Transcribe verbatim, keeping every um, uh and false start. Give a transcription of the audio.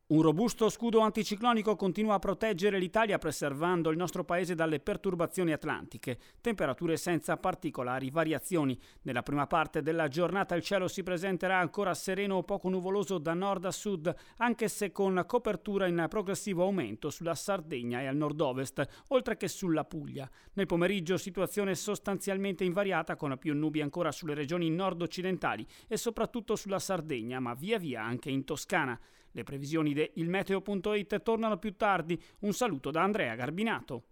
Un robusto scudo anticiclonico continua a proteggere l'Italia preservando il nostro paese dalle perturbazioni atlantiche, temperature senza particolari variazioni. Nella prima parte della giornata il cielo si presenterà ancora sereno o poco nuvoloso da nord a sud, anche se con copertura in progressivo aumento sulla Sardegna e al nord-ovest, oltre che sulla Puglia. Nel pomeriggio situazione sostanzialmente invariata con più nubi ancora sulle regioni nord-occidentali e soprattutto sulla Sardegna, ma via via anche in Toscana. Le previsioni di il meteo punto it tornano più tardi. Un saluto da Andrea Garbinato.